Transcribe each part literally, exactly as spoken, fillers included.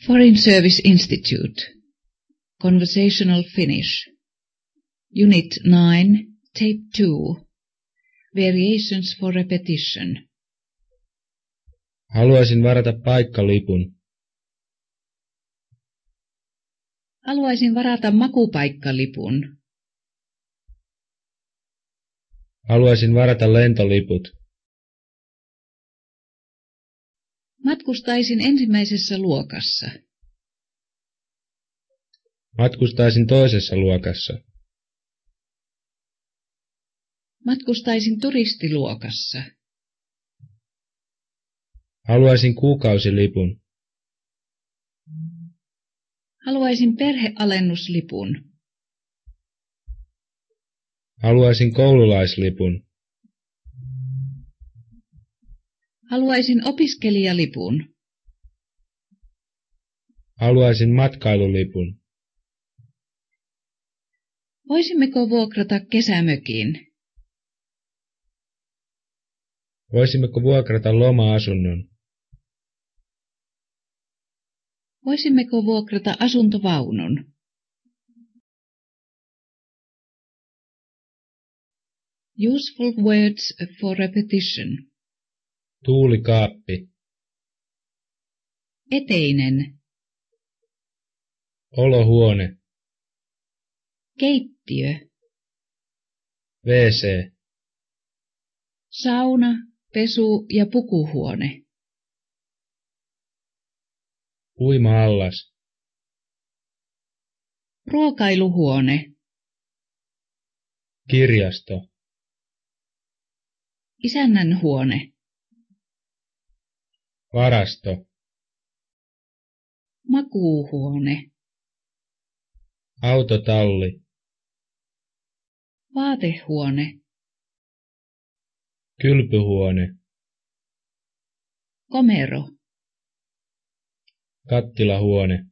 Foreign Service Institute. Conversational Finnish. Unit nine, Tape two. Variations for repetition. Haluaisin varata paikkalipun. Haluaisin varata makupaikkalipun. Haluaisin varata lentoliput. Matkustaisin ensimmäisessä luokassa. Matkustaisin toisessa luokassa. Matkustaisin turistiluokassa. Haluaisin kuukausilipun. Haluaisin perhealennuslipun. Haluaisin koululaislipun. Haluaisin opiskelijalipun. Haluaisin matkailulipun. Voisimmeko vuokrata kesämökin? Voisimmeko vuokrata loma-asunnon? Voisimmeko vuokrata asuntovaunun? Useful words for repetition. Tuulikaappi. Eteinen. Olohuone. Keittiö. wc. Sauna, pesu- ja pukuhuone. Uima-allas. Ruokailuhuone. Kirjasto. Isännän huone. Varasto. Makuuhuone. Autotalli. Vaatehuone. Kylpyhuone. Komero. Kattilahuone.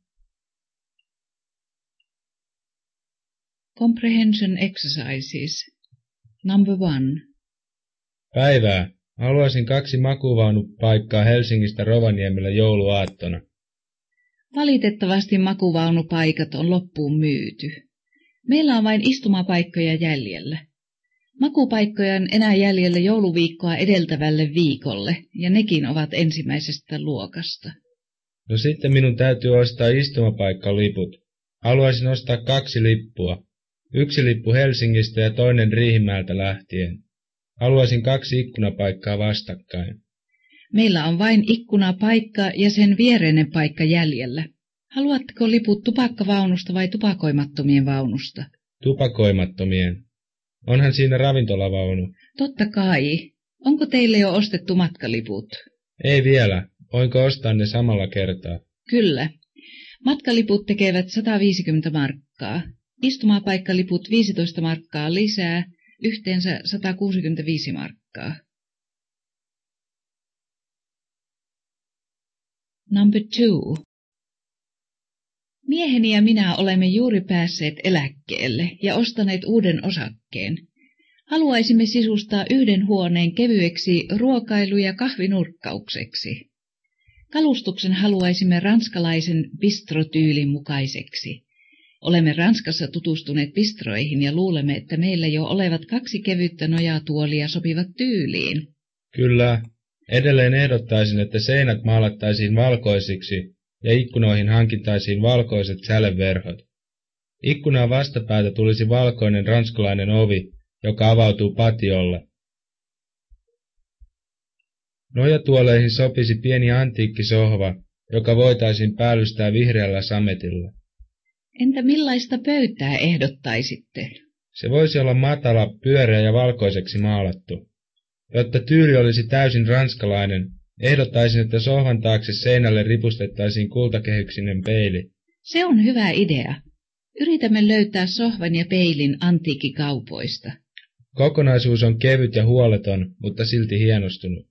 Comprehension exercises. Number one. Päivää. Haluaisin kaksi makuvaunupaikkaa Helsingistä Rovaniemelle jouluaattona. Valitettavasti makuvaunupaikat on loppuun myyty. Meillä on vain istumapaikkoja jäljellä. Makupaikkoja on enää jäljellä jouluviikkoa edeltävälle viikolle, ja nekin ovat ensimmäisestä luokasta. No sitten minun täytyy ostaa istumapaikkaliput. Haluaisin ostaa kaksi lippua. Yksi lippu Helsingistä ja toinen Riihimäeltä lähtien. Haluaisin kaksi ikkunapaikkaa vastakkain. Meillä on vain ikkunapaikka ja sen viereinen paikka jäljellä. Haluatteko liput tupakkavaunusta vai tupakoimattomien vaunusta? Tupakoimattomien. Onhan siinä ravintolavaunu. Totta kai. Onko teille jo ostettu matkaliput? Ei vielä. Voinko ostaa ne samalla kertaa? Kyllä. Matkaliput tekevät sata viisikymmentä markkaa. Istumapaikaliput viisitoista markkaa lisää, yhteensä sata kuusikymmentäviisi markkaa. Number two. Mieheni ja minä olemme juuri päässeet eläkkeelle ja ostaneet uuden osakkeen. Haluaisimme sisustaa yhden huoneen kevyeksi ruokailu- ja kahvinurkkaukseksi. Kalustuksen haluaisimme ranskalaisen bistrotyylin mukaiseksi. Olemme Ranskassa tutustuneet bistroihin ja luulemme, että meillä jo olevat kaksi kevyttä nojatuolia sopivat tyyliin. Kyllä. Edelleen ehdottaisin, että seinät maalattaisiin valkoisiksi ja ikkunoihin hankittaisiin valkoiset säleverhot. Ikkunaan vastapäätä tulisi valkoinen ranskalainen ovi, joka avautuu patiolle. Nojatuoleihin sopisi pieni antiikkisohva, joka voitaisiin päällystää vihreällä sametilla. Entä millaista pöytää ehdottaisitte? Se voisi olla matala, pyöreä ja valkoiseksi maalattu. Jotta tyyli olisi täysin ranskalainen, ehdottaisin, että sohvan taakse seinälle ripustettaisiin kultakehyksinen peili. Se on hyvä idea. Yritämme löytää sohvan ja peilin antiikkikaupoista. Kokonaisuus on kevyt ja huoleton, mutta silti hienostunut.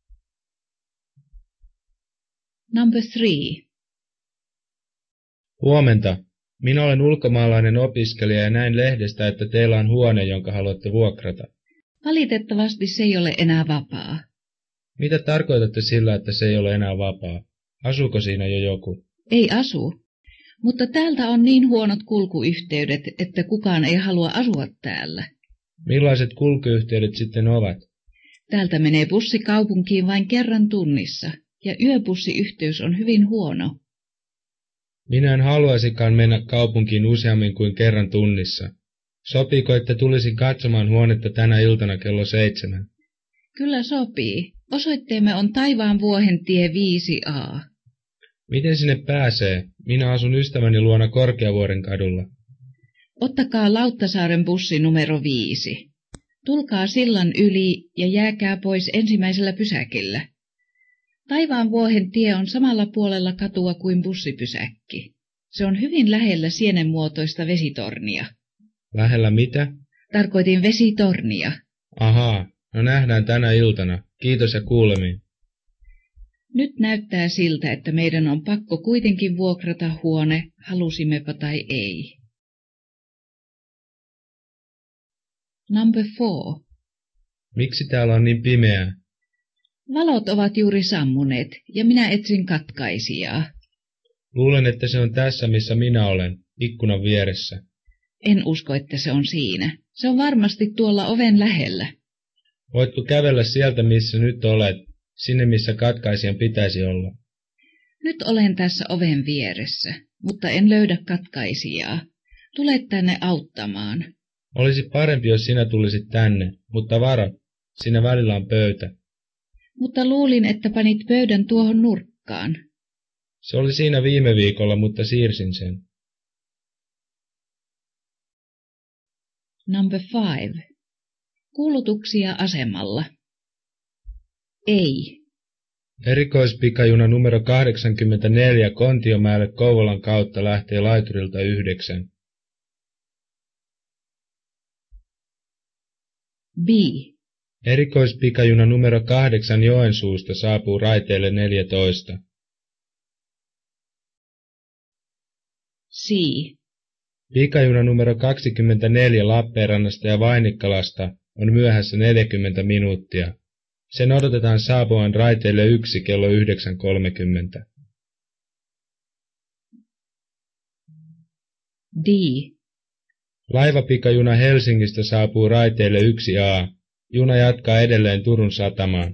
Number three. Huomenta. Minä olen ulkomaalainen opiskelija ja näin lehdestä, että teillä on huone, jonka haluatte vuokrata. Valitettavasti se ei ole enää vapaa. Mitä tarkoitatte sillä, että se ei ole enää vapaa? Asuuko siinä jo joku? Ei asu, mutta täältä on niin huonot kulkuyhteydet, että kukaan ei halua asua täällä. Millaiset kulkuyhteydet sitten ovat? Täältä menee bussi kaupunkiin vain kerran tunnissa, ja yöbussiyhteys on hyvin huono. Minä en haluaisikaan mennä kaupunkiin useammin kuin kerran tunnissa. Sopiiko, että tulisin katsomaan huonetta tänä iltana kello seitsemän? Kyllä sopii. Osoitteemme on Taivaan vuohentie viisi A. Miten sinne pääsee? Minä asun ystäväni luona Korkeavuoren kadulla. Ottakaa Lauttasaaren bussi numero viisi. Tulkaa sillan yli ja jääkää pois ensimmäisellä pysäkillä. Taivaan vuohentie on samalla puolella katua kuin bussipysäkki. Se on hyvin lähellä sienenmuotoista vesitornia. Lähellä mitä? Tarkoitin vesitornia. Ahaa, no nähdään tänä iltana. Kiitos ja kuulemiin. Nyt näyttää siltä, että meidän on pakko kuitenkin vuokrata huone, halusimmepa tai ei. Number four. Miksi täällä on niin pimeää? Valot ovat juuri sammuneet, ja minä etsin katkaisijaa. Luulen, että se on tässä, missä minä olen, ikkunan vieressä. En usko, että se on siinä. Se on varmasti tuolla oven lähellä. Voitko kävellä sieltä, missä nyt olet, sinne missä katkaisijan pitäisi olla? Nyt olen tässä oven vieressä, mutta en löydä katkaisijaa. Tule tänne auttamaan. Olisi parempi, jos sinä tulisit tänne, mutta varo, siinä välillä on pöytä. Mutta luulin, että panit pöydän tuohon nurkkaan. Se oli siinä viime viikolla, mutta siirsin sen. Number five. Kuulutuksia asemalla. Ei. Erikoispikajuna numero kahdeksankymmentäneljä Kontiomäelle Kouvolan kautta lähtee laiturilta yhdeksän. B. Erikoispikajuna numero kahdeksan Joensuusta saapuu raiteille neljätoista. C. Pikajuna numero kaksikymmentäneljä Lappeenrannasta ja Vainikkalasta on myöhässä neljäkymmentä minuuttia. Sen odotetaan saapuvan raiteille yksi kello yhdeksän kolmekymmentä. D. Laivapikajuna Helsingistä saapuu raiteille yksi A. Juna jatkaa edelleen Turun satamaan.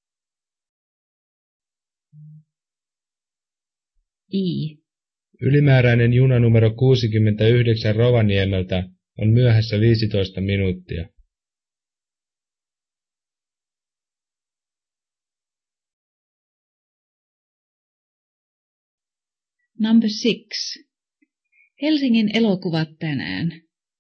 I. Ylimääräinen juna numero kuusikymmentäyhdeksän Rovaniemeltä on myöhässä viisitoista minuuttia. Number six. Helsingin elokuvat tänään.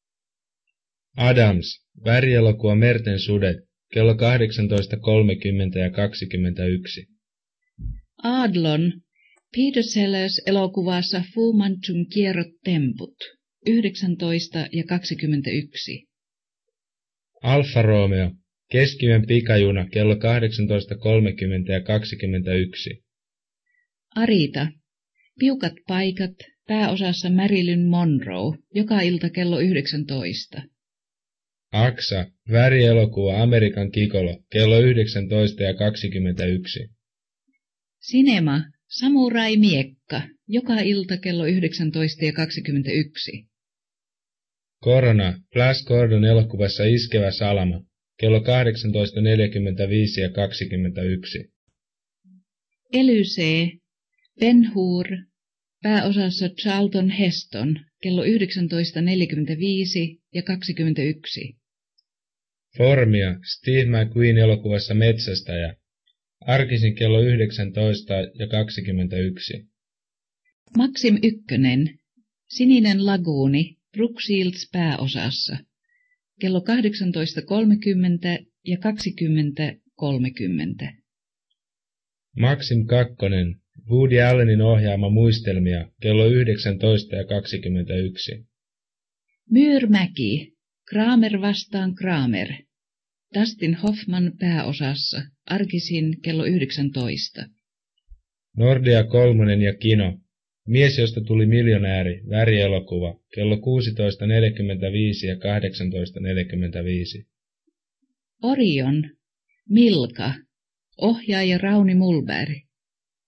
Adams, värielokuva Merten sudet, kello kahdeksantoista kolmekymmentä ja kaksikymmentäyksi. Adlon, Peter Sellers elokuvassa Fu Manchun kierrot temput, yhdeksäntoista ja kaksikymmentäyksi. Alfa Romeo, Keskiyön pikajuna, kello kahdeksantoista kolmekymmentä ja kaksikymmentäyksi. Arita, Piukat paikat, pääosassa Marilyn Monroe, joka ilta kello yhdeksäntoista. Aksa, värielokuva Amerikan Kikolo, kello yhdeksäntoista ja kaksikymmentäyksi. Cinema, Samurai Miekka, joka ilta kello yhdeksäntoista ja kaksikymmentäyksi. Korona, Flash Gordon elokuvassa Iskevä salama, kello kahdeksantoista neljäkymmentäviisi ja kaksikymmentäyksi. Elysee, Ben Hur, pääosassa Charlton Heston, kello yhdeksäntoista neljäkymmentäviisi ja kaksikymmentäyksi. Formia, Steve McQueen elokuvassa Metsästäjä, arkisin kello yhdeksäntoista ja kaksikymmentäyksi. Maxim ykkönen, Sininen laguuni, Brooke Shields pääosassa, kello kahdeksantoista kolmekymmentä ja kaksikymmentä kolmekymmentä. Maxim kakkonen, Woody Allenin ohjaama Muistelmia, kello yhdeksäntoista ja kaksikymmentäyksi. Myyrmäki, Kramer vastaan Kramer, Dustin Hoffman pääosassa, arkisin kello yhdeksäntoista. Nordea kolmonen ja Kino, Mies, josta tuli miljonääri, värielokuva, kello kuusitoista neljäkymmentäviisi ja kahdeksantoista neljäkymmentäviisi. Orion, Milka, ohjaaja Rauni Mulberg,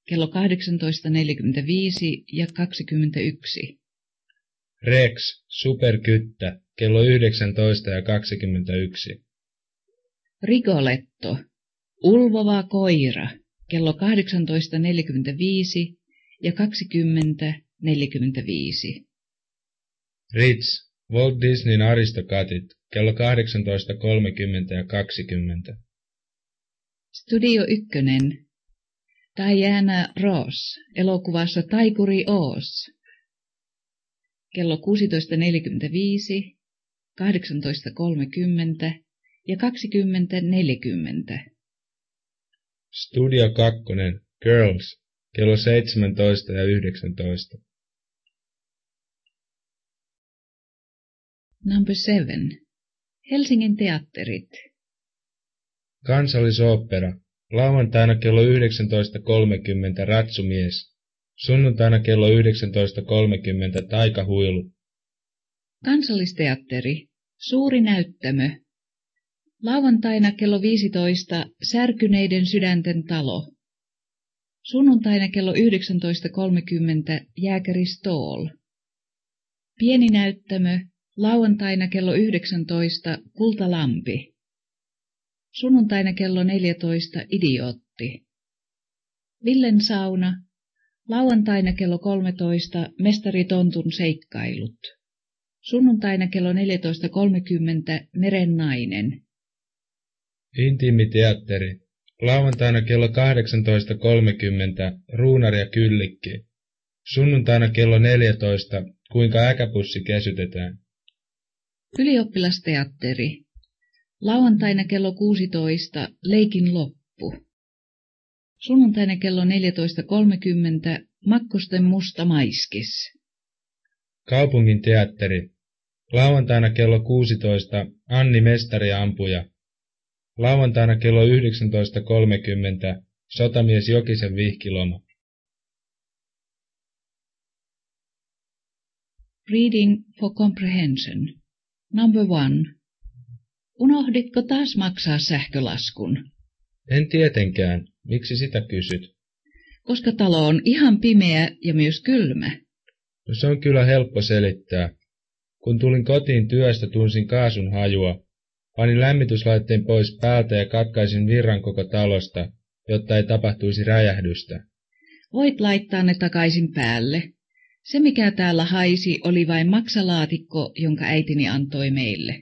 kello kahdeksantoista neljäkymmentäviisi ja kaksikymmentäyksi. Rex, superkyttä, kello yhdeksäntoista ja kaksikymmentäyksi. Rigoletto, ulvova koira, kello kahdeksantoista neljäkymmentäviisi ja kaksikymmentä neljäkymmentäviisi. Ritz, Walt Disneyn Aristokatit, kello kahdeksantoista kolmekymmentä ja kaksikymmentä. Studio ykkönen, Diana Ross, elokuvassa Taikuri Oos, kello kuusitoista neljäkymmentäviisi, kahdeksantoista kolmekymmentä ja kaksikymmentä neljäkymmentä. Studio kakkonen, Girls, kello seitsemäntoista ja yhdeksäntoista. Number seven. Helsingin teatterit. Kansallisooppera, lauantaina kello yhdeksäntoista kolmekymmentä Ratsumies, sunnuntaina kello yhdeksäntoista kolmekymmentä Taikahuilu. Kansallisteatteri, suuri näyttämö. Lauantaina kello viisitoista Särkyneiden sydänten talo. Sunnuntaina kello yhdeksäntoista kolmekymmentä Jääkäri Ståhl. Pieni näyttämö, lauantaina kello yhdeksäntoista Kultalampi. Sunnuntaina kello neljätoista Idiootti. Villen sauna, lauantaina kello kolmetoista Mestari Tontun seikkailut. Sunnuntaina kello neljätoista kolmekymmentä Meren nainen. Intiimiteatteri, lauantaina kello kahdeksantoista kolmekymmentä Ruunari ja Kyllikki. Sunnuntaina kello neljätoista Kuinka äkäpussi kesytetään. Ylioppilasteatteri, lauantaina kello kuusitoista Leikin loppu. Sunnuntaina kello neljätoista kolmekymmentä Makkosten musta maiskis. Kaupungin teatteri, lauantaina kello kuusitoista Anni Mestari ampuja. Lauantaina kello yhdeksäntoista kolmekymmentä Sotamies Jokisen vihkiloma. Reading for comprehension. Number one. Unohditko taas maksaa sähkölaskun? En tietenkään. Miksi sitä kysyt? Koska talo on ihan pimeä ja myös kylmä. No se on kyllä helppo selittää. Kun tulin kotiin työstä, tunsin kaasun hajua. Panin lämmityslaitteen pois päältä ja katkaisin virran koko talosta, jotta ei tapahtuisi räjähdystä. Voit laittaa ne takaisin päälle. Se, mikä täällä haisi, oli vain maksalaatikko, jonka äitini antoi meille.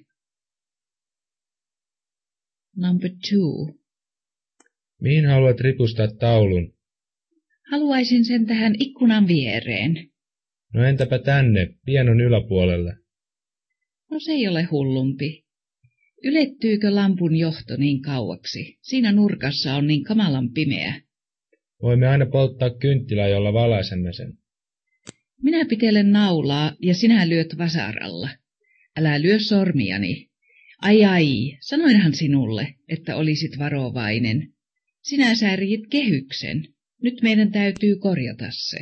Number two. Mihin haluat ripustaa taulun? Haluaisin sen tähän ikkunan viereen. No entäpä tänne, pienon yläpuolelle? No se ei ole hullumpi. Ylettyykö lampun johto niin kauaksi? Siinä nurkassa on niin kamalan pimeä. Voimme aina polttaa kynttilää, jolla valaisemme sen. Minä pitelen naulaa ja sinä lyöt vasaralla. Älä lyö sormiani. Ai ai, sanoinhan sinulle, että olisit varovainen. Sinä särjit kehyksen. Nyt meidän täytyy korjata se.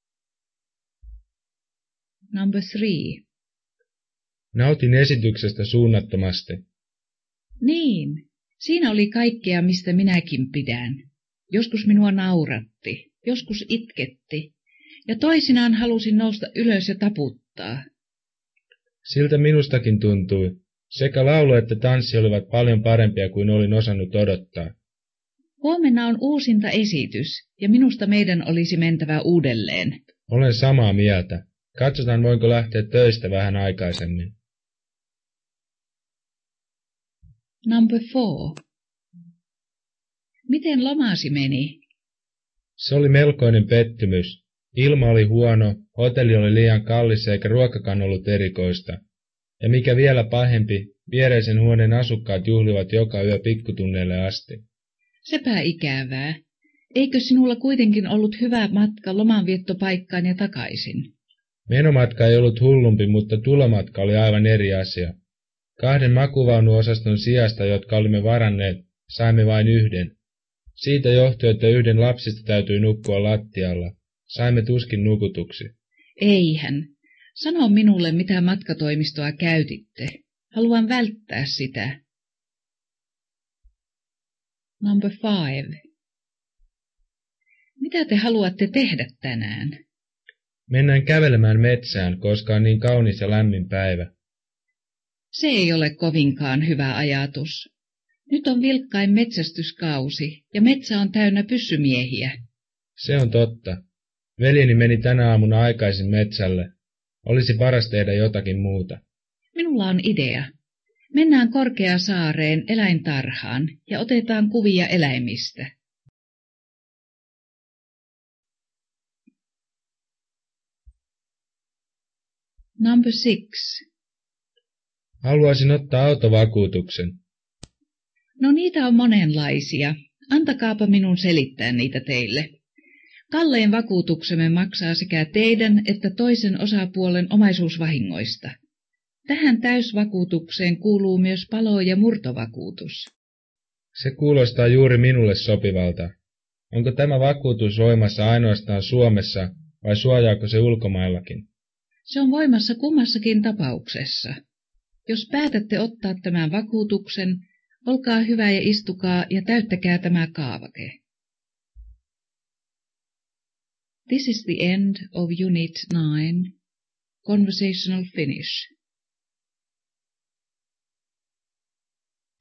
Number three. Nautin esityksestä suunnattomasti. Niin, siinä oli kaikkea, mistä minäkin pidän. Joskus minua nauratti, joskus itketti, ja toisinaan halusin nousta ylös ja taputtaa. Siltä minustakin tuntui. Sekä laulu että tanssi olivat paljon parempia kuin olin osannut odottaa. Huomenna on uusinta esitys, ja minusta meidän olisi mentävä uudelleen. Olen samaa mieltä. Katsotaan, voinko lähteä töistä vähän aikaisemmin. Number four. Miten lomasi meni? Se oli melkoinen pettymys. Ilma oli huono, hotelli oli liian kallis eikä ruokakaan ollut erikoista. Ja mikä vielä pahempi, viereisen huoneen asukkaat juhlivat joka yö pikkutunneille asti. Sepä ikävää. Eikö sinulla kuitenkin ollut hyvä matka lomanviettopaikkaan ja takaisin? Menomatka ei ollut hullumpi, mutta tulomatka oli aivan eri asia. Kahden makuvaunuosaston sijasta, jotka olimme varanneet, saimme vain yhden. Siitä johtui, että yhden lapsista täytyi nukkua lattialla. Saimme tuskin nukutuksi. Eihän. Sano minulle, mitä matkatoimistoa käytitte. Haluan välttää sitä. Number five. Mitä te haluatte tehdä tänään? Mennään kävelemään metsään, koska on niin kaunis ja lämmin päivä. Se ei ole kovinkaan hyvä ajatus. Nyt on vilkkain metsästyskausi ja metsä on täynnä pyssymiehiä. Se on totta. Veljeni meni tänä aamuna aikaisin metsälle. Olisi paras tehdä jotakin muuta. Minulla on idea. Mennään Korkeasaareen eläintarhaan ja otetaan kuvia eläimistä. Number six. Haluaisin ottaa autovakuutuksen. No niitä on monenlaisia. Antakaapa minun selittää niitä teille. Kallein vakuutuksemme maksaa sekä teidän että toisen osapuolen omaisuusvahingoista. Tähän täysvakuutukseen kuuluu myös palo- ja murtovakuutus. Se kuulostaa juuri minulle sopivalta. Onko tämä vakuutus voimassa ainoastaan Suomessa vai suojaako se ulkomaillakin? Se on voimassa kummassakin tapauksessa. Jos päätätte ottaa tämän vakuutuksen, olkaa hyvä ja istukaa ja täyttäkää tämä kaavake. This is the end of Unit nine. Conversational finish.